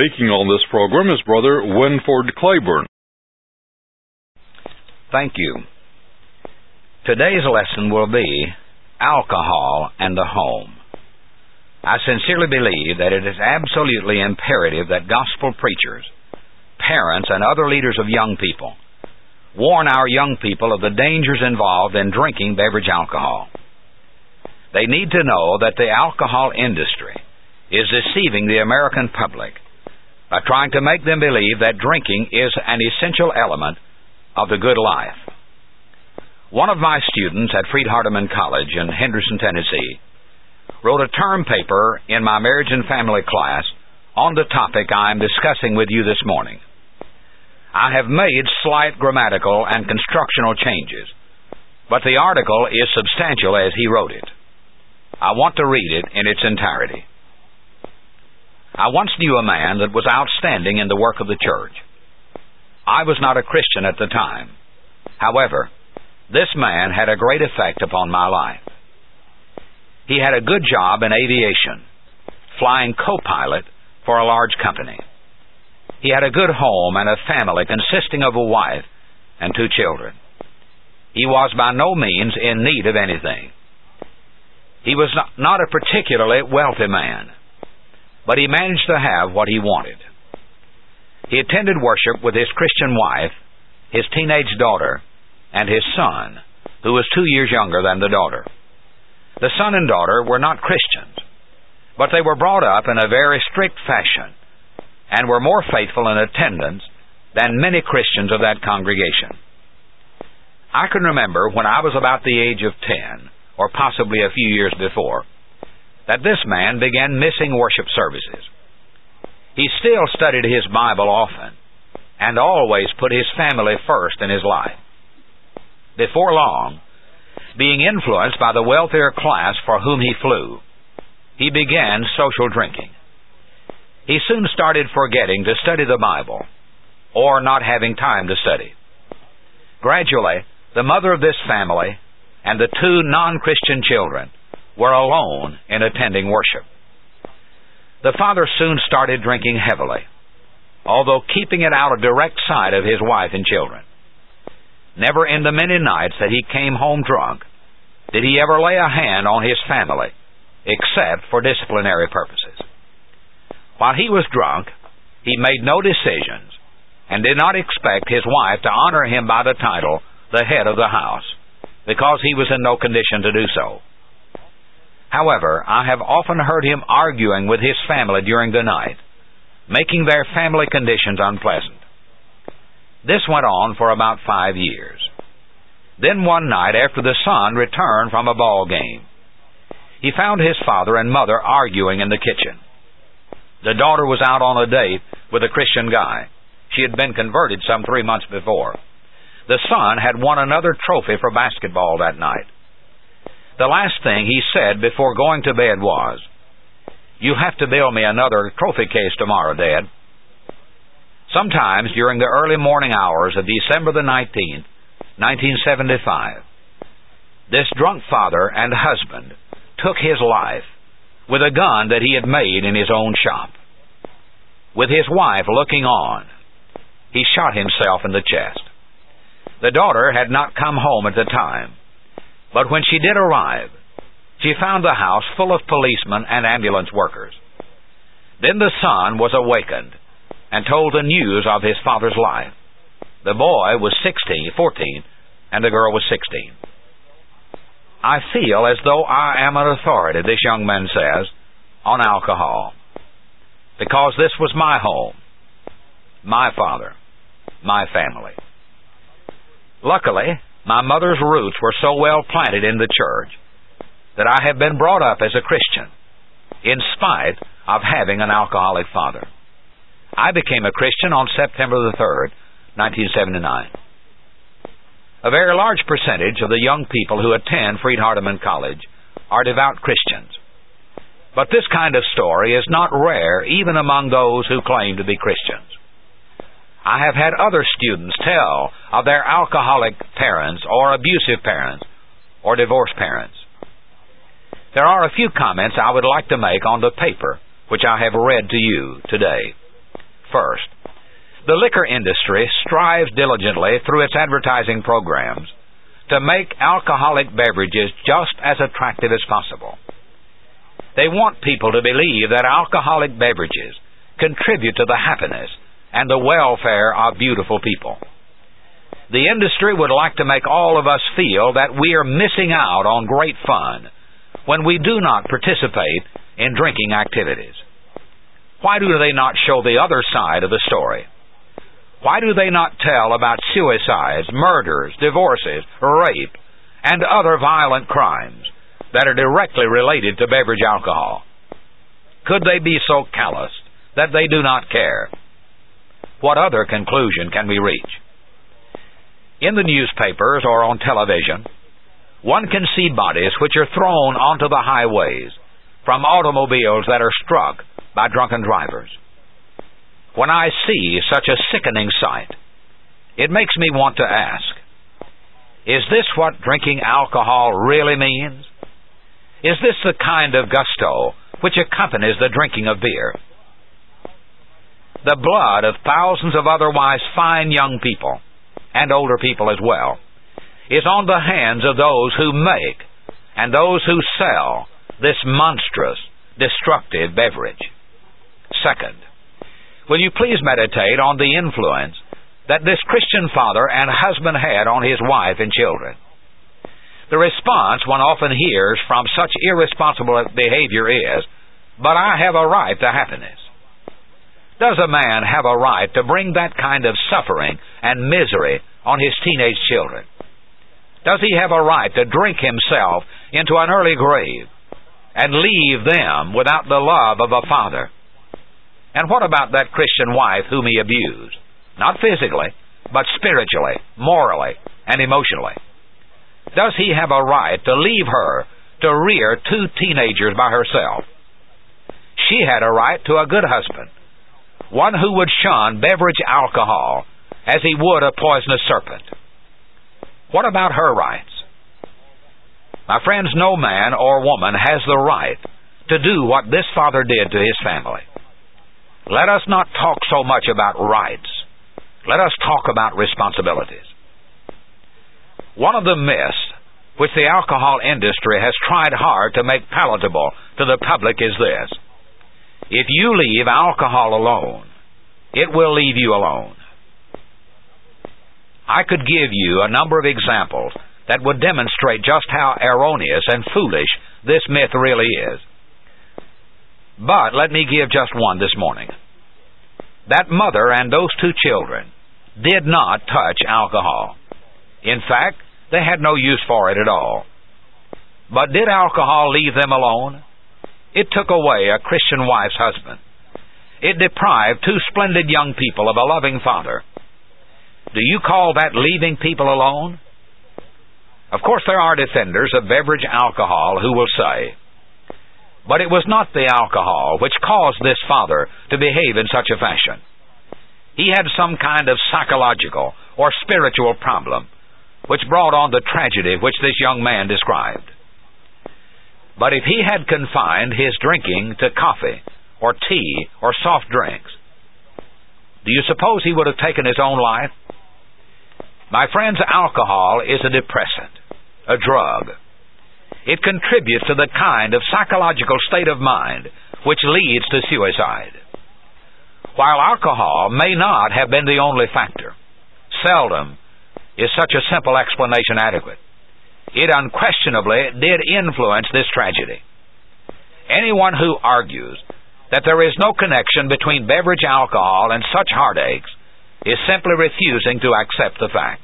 Speaking on this program is Brother Winford Claiborne. Thank you. Today's lesson will be alcohol and the home. I sincerely believe that it is absolutely imperative that gospel preachers, parents, and other leaders of young people warn our young people of the dangers involved in drinking beverage alcohol. They need to know that the alcohol industry is deceiving the American public by trying to make them believe that drinking is an essential element of the good life. One of my students at Freed-Hardeman College in Henderson, Tennessee, wrote a term paper in my marriage and family class on the topic I am discussing with you this morning. I have made slight grammatical and constructional changes, but the article is substantial as he wrote it. I want to read it in its entirety. I once knew a man that was outstanding in the work of the church. I was not a Christian at the time. However, this man had a great effect upon my life. He had a good job in aviation, flying co-pilot for a large company. He had a good home and a family consisting of a wife and 2 children. He was by no means in need of anything. He was not a particularly wealthy man, but he managed to have what he wanted. He attended worship with his Christian wife, his teenage daughter, and his son, who was 2 years younger than the daughter. The son and daughter were not Christians, but they were brought up in a very strict fashion and were more faithful in attendance than many Christians of that congregation. I can remember when I was about the age of 10, or possibly a few years before, that this man began missing worship services. He still studied his Bible often and always put his family first in his life. Before long, being influenced by the wealthier class for whom he flew, he began social drinking. He soon started forgetting to study the Bible, or not having time to study. Gradually, the mother of this family and the 2 non-Christian children were alone in attending worship. The father soon started drinking heavily, although keeping it out of direct sight of his wife and children. Never in the many nights that he came home drunk did he ever lay a hand on his family, except for disciplinary purposes. While he was drunk, he made no decisions and did not expect his wife to honor him by the title, the head of the house, because he was in no condition to do so. However, I have often heard him arguing with his family during the night, making their family conditions unpleasant. This went on for about 5 years. Then one night, after the son returned from a ball game, he found his father and mother arguing in the kitchen. The daughter was out on a date with a Christian guy. She had been converted some 3 months before. The son had won another trophy for basketball that night. The last thing he said before going to bed was, "You have to build me another trophy case tomorrow, Dad." Sometimes during the early morning hours of December the 19th, 1975, this drunk father and husband took his life with a gun that he had made in his own shop. With his wife looking on, he shot himself in the chest. The daughter had not come home at the time, but when she did arrive, she found the house full of policemen and ambulance workers. Then the son was awakened and told the news of his father's life. The boy was 14, and the girl was 16. "I feel as though I am an authority," this young man says, "on alcohol, because this was my home, my father, my family. Luckily, my mother's roots were so well planted in the church that I have been brought up as a Christian, in spite of having an alcoholic father. I became a Christian on September the 3rd, 1979. A very large percentage of the young people who attend Freed-Hardeman College are devout Christians. But this kind of story is not rare even among those who claim to be Christians. I have had other students tell of their alcoholic parents or abusive parents or divorced parents. There are a few comments I would like to make on the paper which I have read to you today. First, the liquor industry strives diligently through its advertising programs to make alcoholic beverages just as attractive as possible. They want people to believe that alcoholic beverages contribute to the happiness and the welfare of beautiful people. The industry would like to make all of us feel that we are missing out on great fun when we do not participate in drinking activities. Why do they not show the other side of the story? Why do they not tell about suicides, murders, divorces, rape, and other violent crimes that are directly related to beverage alcohol? Could they be so callous that they do not care? What other conclusion can we reach? In the newspapers or on television, one can see bodies which are thrown onto the highways from automobiles that are struck by drunken drivers. When I see such a sickening sight, it makes me want to ask, is this what drinking alcohol really means? Is this the kind of gusto which accompanies the drinking of beer? The blood of thousands of otherwise fine young people, and older people as well, is on the hands of those who make and those who sell this monstrous, destructive beverage. Second, will you please meditate on the influence that this Christian father and husband had on his wife and children? The response one often hears from such irresponsible behavior is, "But I have a right to happiness." Does a man have a right to bring that kind of suffering and misery on his teenage children? Does he have a right to drink himself into an early grave and leave them without the love of a father? And what about that Christian wife whom he abused? Not physically, but spiritually, morally, and emotionally. Does he have a right to leave her to rear two teenagers by herself? She had a right to a good husband, one who would shun beverage alcohol as he would a poisonous serpent. What about her rights? My friends, no man or woman has the right to do what this father did to his family. Let us not talk so much about rights. Let us talk about responsibilities. One of the myths which the alcohol industry has tried hard to make palatable to the public is this: if you leave alcohol alone, it will leave you alone. I could give you a number of examples that would demonstrate just how erroneous and foolish this myth really is. But let me give just one this morning. That mother and those two children did not touch alcohol. In fact, they had no use for it at all. But did alcohol leave them alone? It took away a Christian wife's husband. It deprived two splendid young people of a loving father. Do you call that leaving people alone? Of course, there are defenders of beverage alcohol who will say, but it was not the alcohol which caused this father to behave in such a fashion. He had some kind of psychological or spiritual problem which brought on the tragedy which this young man described. But if he had confined his drinking to coffee or tea or soft drinks, do you suppose he would have taken his own life? My friends, alcohol is a depressant, a drug. It contributes to the kind of psychological state of mind which leads to suicide. While alcohol may not have been the only factor, seldom is such a simple explanation adequate. It unquestionably did influence this tragedy. Anyone who argues that there is no connection between beverage alcohol and such heartaches is simply refusing to accept the facts.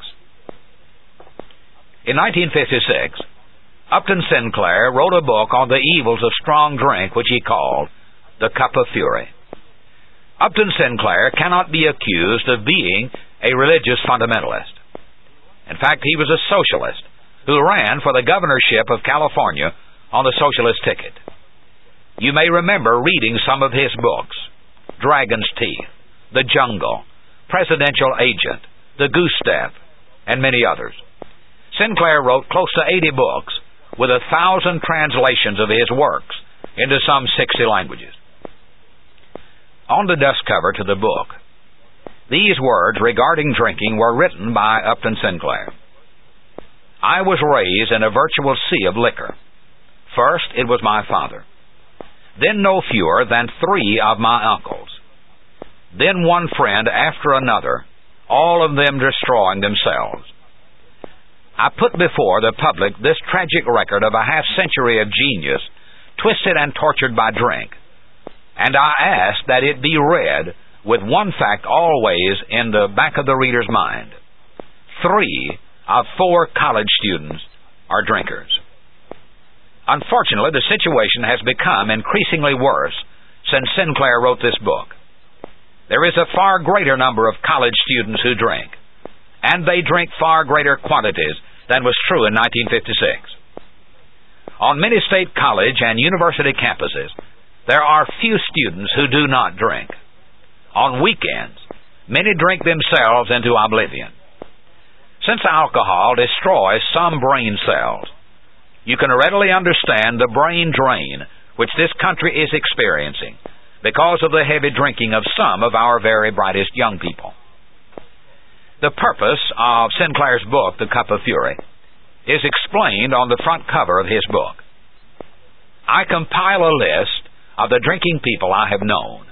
In 1956, Upton Sinclair wrote a book on the evils of strong drink which he called The Cup of Fury. Upton Sinclair cannot be accused of being a religious fundamentalist. In fact, he was a socialist who ran for the governorship of California on the socialist ticket. You may remember reading some of his books: Dragon's Teeth, The Jungle, Presidential Agent, The Goose Step, and many others. Sinclair wrote close to 80 books with 1,000 translations of his works into some 60 languages. On the dust cover to the book These words regarding drinking were written by Upton Sinclair. I was raised in a virtual sea of liquor. First, it was my father. Then no fewer than 3 of my uncles. Then one friend after another, all of them destroying themselves. I put before the public this tragic record of a half-century of genius, twisted and tortured by drink, and I ask that it be read with one fact always in the back of the reader's mind. 3 of 4 college students are drinkers. Unfortunately, the situation has become increasingly worse since Sinclair wrote this book. There is a far greater number of college students who drink, and they drink far greater quantities than was true in 1956. On many state college and university campuses, there are few students who do not drink. On weekends, many drink themselves into oblivion. Since alcohol destroys some brain cells, you can readily understand the brain drain which this country is experiencing because of the heavy drinking of some of our very brightest young people. The purpose of Sinclair's book, The Cup of Fury, is explained on the front cover of his book. I compile a list of the drinking people I have known.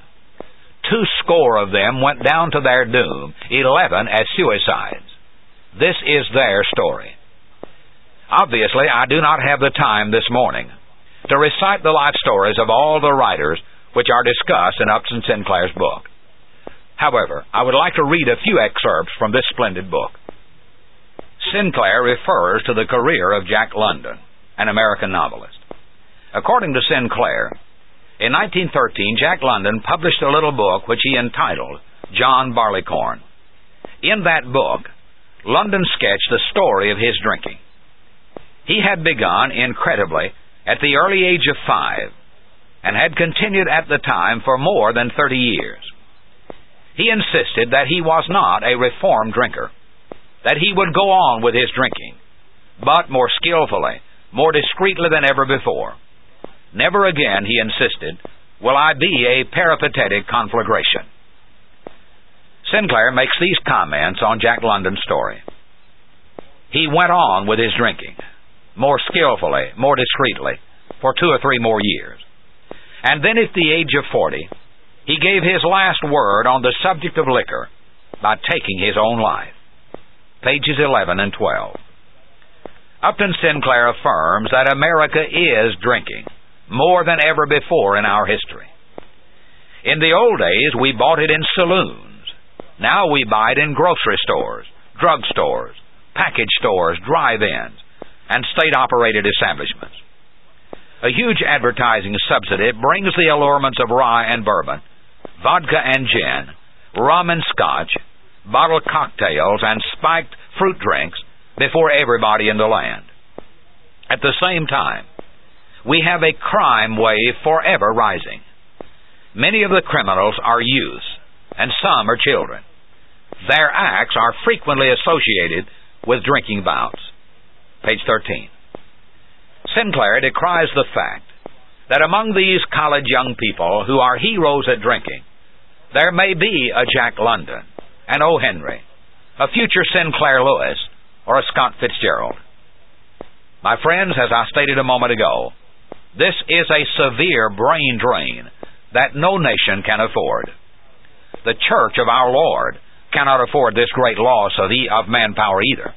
200 of them went down to their doom, 11 as suicides. This is their story. Obviously, I do not have the time this morning to recite the life stories of all the writers which are discussed in Upton Sinclair's book. However, I would like to read a few excerpts from this splendid book. Sinclair refers to the career of Jack London, an American novelist. According to Sinclair, in 1913, Jack London published a little book which he entitled John Barleycorn. In that book, London sketched the story of his drinking. He had begun, incredibly, at the early age of 5, and had continued at the time for more than 30 years. He insisted that he was not a reformed drinker, that he would go on with his drinking, but more skillfully, more discreetly than ever before. Never again, he insisted, will I be a peripatetic conflagration. Sinclair makes these comments on Jack London's story. He went on with his drinking, more skillfully, more discreetly, for 2 or 3 more years. And then at the age of 40, he gave his last word on the subject of liquor by taking his own life. Pages 11 and 12. Upton Sinclair affirms that America is drinking more than ever before in our history. In the old days, we bought it in saloons. Now we buy it in grocery stores, drug stores, package stores, drive-ins, and state-operated establishments. A huge advertising subsidy brings the allurements of rye and bourbon, vodka and gin, rum and scotch, bottled cocktails, and spiked fruit drinks before everybody in the land. At the same time, we have a crime wave forever rising. Many of the criminals are youths, and some are children. Their acts are frequently associated with drinking bouts. Page 13. Sinclair decries the fact that among these college young people who are heroes at drinking, there may be a Jack London, an O. Henry, a future Sinclair Lewis, or a Scott Fitzgerald. My friends, as I stated a moment ago, this is a severe brain drain that no nation can afford. The Church of our Lord cannot afford this great loss of manpower either.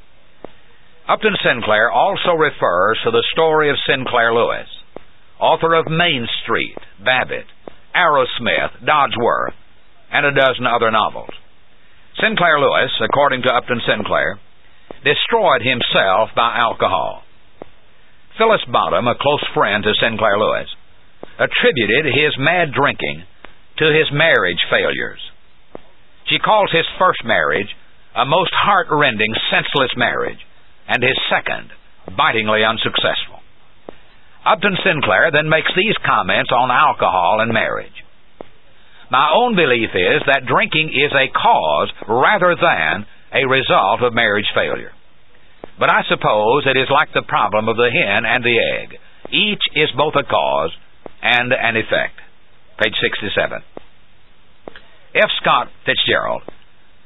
Upton Sinclair also refers to the story of Sinclair Lewis, author of Main Street, Babbitt, Arrowsmith, Dodsworth, and a dozen other novels. Sinclair Lewis, according to Upton Sinclair, destroyed himself by alcohol. Phyllis Bottom, a close friend to Sinclair Lewis, attributed his mad drinking to his marriage failures. She calls his first marriage a most heart-rending, senseless marriage, and his second bitingly unsuccessful. Upton Sinclair then makes these comments on alcohol and marriage. My own belief is that drinking is a cause rather than a result of marriage failure. But I suppose it is like the problem of the hen and the egg. Each is both a cause and an effect. Page 67. F. Scott Fitzgerald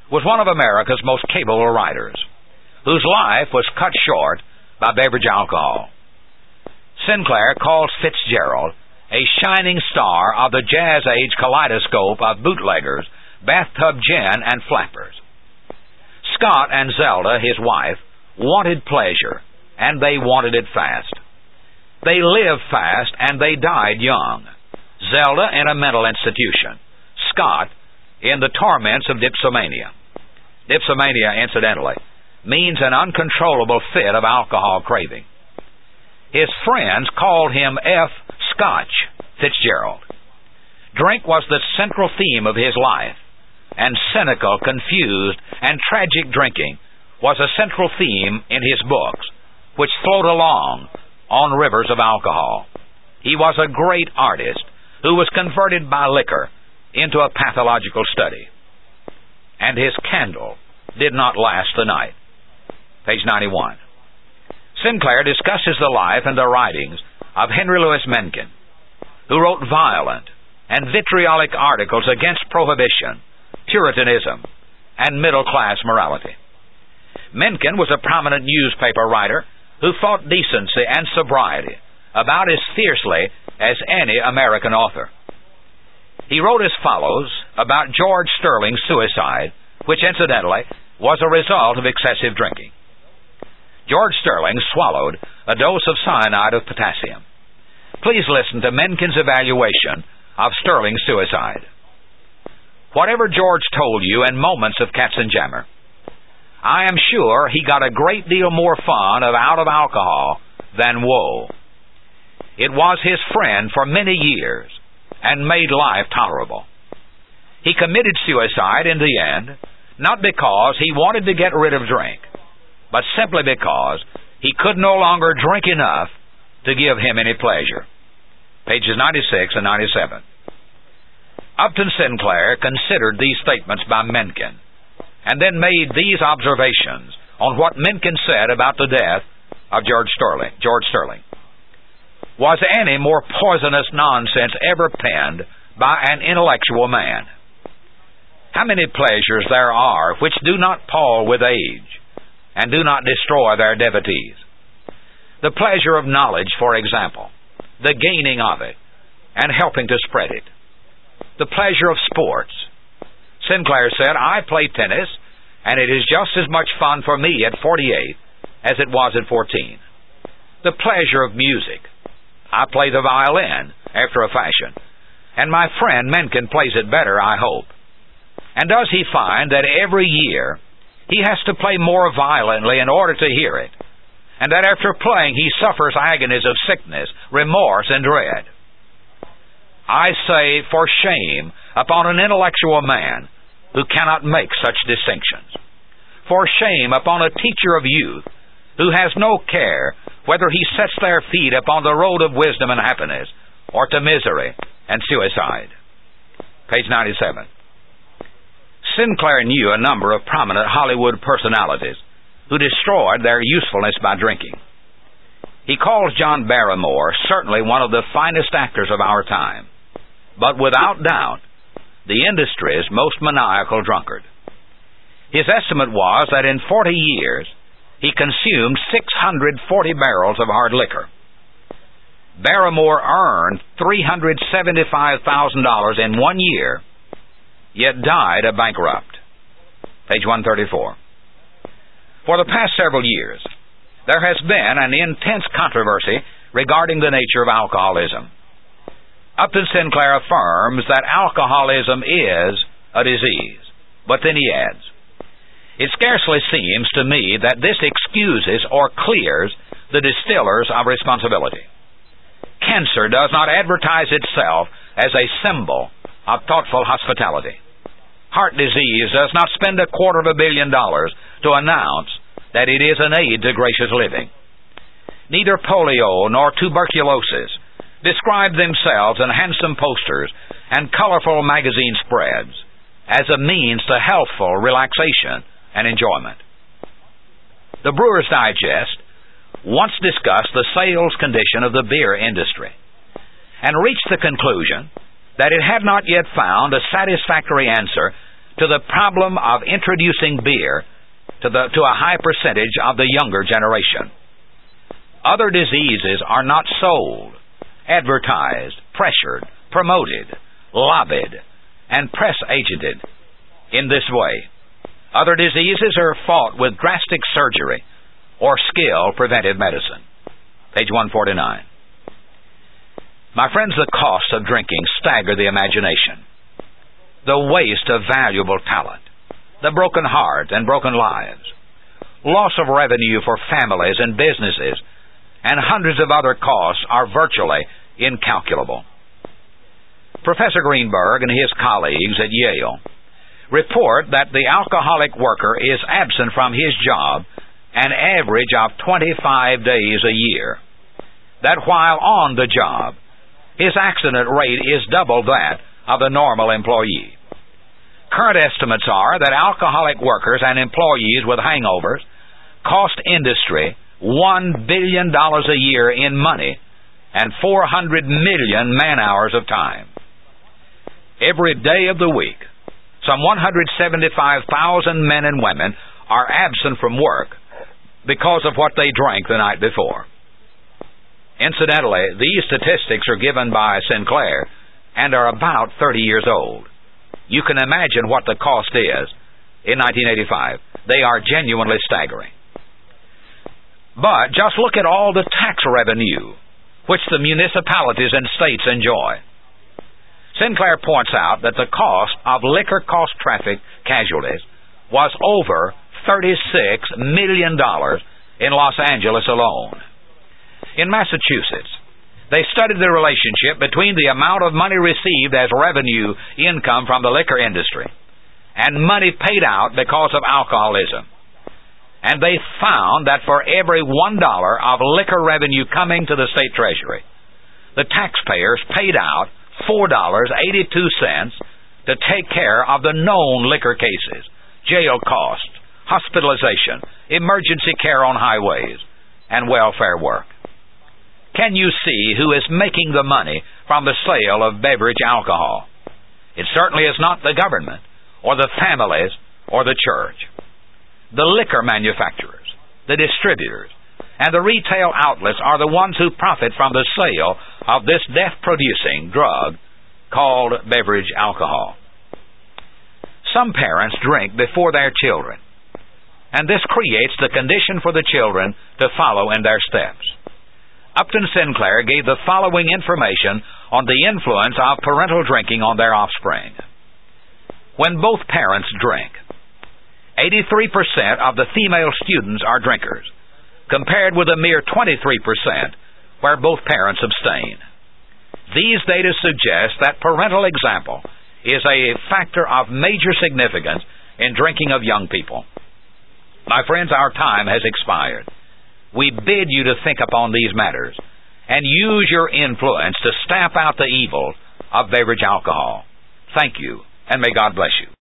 was one of America's most capable writers, whose life was cut short by beverage alcohol. Sinclair calls Fitzgerald a shining star of the jazz age kaleidoscope of bootleggers, bathtub gin, and flappers. Scott and Zelda, his wife, wanted pleasure, and they wanted it fast. They lived fast, and they died young. Zelda in a mental institution. Scott in the torments of dipsomania. Dipsomania, incidentally, means an uncontrollable fit of alcohol craving. His friends called him F. Scotch Fitzgerald. Drink was the central theme of his life, and cynical, confused, and tragic drinking was a central theme in his books, which flowed along on rivers of alcohol. He was a great artist who was converted by liquor into a pathological study. And his candle did not last the night. Page 91. Sinclair discusses the life and the writings of Henry Louis Mencken, who wrote violent and vitriolic articles against prohibition, Puritanism, and middle-class morality. Mencken was a prominent newspaper writer who fought decency and sobriety about as fiercely as any American author. He wrote as follows about George Sterling's suicide, which incidentally was a result of excessive drinking. George Sterling swallowed a dose of cyanide of potassium. Please listen to Mencken's evaluation of Sterling's suicide. Whatever George told you in moments of Katzenjammer, I am sure he got a great deal more fun out of alcohol than woe. It was his friend for many years and made life tolerable. He committed suicide in the end, not because he wanted to get rid of drink, but simply because he could no longer drink enough to give him any pleasure. Pages 96 and 97. Upton Sinclair considered these statements by Mencken, and then made these observations on what Mencken said about the death of George Sterling. Was any more poisonous nonsense ever penned by an intellectual man? How many pleasures there are which do not pall with age, and do not destroy their devotees. The pleasure of knowledge, for example, the gaining of it, and helping to spread it. The pleasure of sports. Sinclair said, I play tennis, and it is just as much fun for me at 48 as it was at 14. The pleasure of music. I play the violin, after a fashion, and my friend Mencken plays it better, I hope. And does he find that every year he has to play more violently in order to hear it, and that after playing he suffers agonies of sickness, remorse, and dread? I say, for shame upon an intellectual man who cannot make such distinctions. For shame upon a teacher of youth who has no care whether he sets their feet upon the road of wisdom and happiness or to misery and suicide. Page 97. Sinclair knew a number of prominent Hollywood personalities who destroyed their usefulness by drinking. He calls John Barrymore certainly one of the finest actors of our time, but without doubt, the industry's most maniacal drunkard. His estimate was that in 40 years, he consumed 640 barrels of hard liquor. Barrymore earned $375,000 in 1 year, yet died a bankrupt. Page 134. For the past several years, there has been an intense controversy regarding the nature of alcoholism. Upton Sinclair affirms that alcoholism is a disease, but then he adds, it scarcely seems to me that this excuses or clears the distillers of responsibility. Cancer does not advertise itself as a symbol of thoughtful hospitality. Heart disease does not spend $250 million to announce that it is an aid to gracious living. Neither polio nor tuberculosis describe themselves in handsome posters and colorful magazine spreads as a means to healthful relaxation and enjoyment. The Brewer's Digest once discussed the sales condition of the beer industry and reached the conclusion that it had not yet found a satisfactory answer to the problem of introducing beer to a high percentage of the younger generation. Other diseases are not sold, advertised, pressured, promoted, lobbied, and press-agented in this way. Other diseases are fought with drastic surgery or skill-preventive medicine. Page 149. My friends, the costs of drinking stagger the imagination. The waste of valuable talent, the broken heart and broken lives, loss of revenue for families and businesses, and hundreds of other costs are virtually incalculable. Professor Greenberg and his colleagues at Yale report that the alcoholic worker is absent from his job an average of 25 days a year. That while on the job, his accident rate is double that of the normal employee. Current estimates are that alcoholic workers and employees with hangovers cost industry $1 billion a year in money and 400 million man-hours of time. Every day of the week, some 175,000 men and women are absent from work because of what they drank the night before. Incidentally, these statistics are given by Sinclair and are about 30 years old. You can imagine what the cost is in 1985. They are genuinely staggering. But just look at all the tax revenue which the municipalities and states enjoy. Sinclair points out that the cost of liquor cost traffic casualties was over $36 million in Los Angeles alone. In Massachusetts, they studied the relationship between the amount of money received as revenue income from the liquor industry and money paid out because of alcoholism. And they found that for every $1 of liquor revenue coming to the state treasury, the taxpayers paid out $4.82 to take care of the known liquor cases, jail costs, hospitalization, emergency care on highways, and welfare work. Can you see who is making the money from the sale of beverage alcohol? It certainly is not the government, or the families, or the church. The liquor manufacturers, the distributors, and the retail outlets are the ones who profit from the sale of this death-producing drug called beverage alcohol. Some parents drink before their children, and this creates the condition for the children to follow in their steps. Upton Sinclair gave the following information on the influence of parental drinking on their offspring. When both parents drink, 83% of the female students are drinkers, compared with a mere 23% where both parents abstain. These data suggest that parental example is a factor of major significance in drinking of young people. My friends, our time has expired. We bid you to think upon these matters and use your influence to stamp out the evil of beverage alcohol. Thank you, and may God bless you.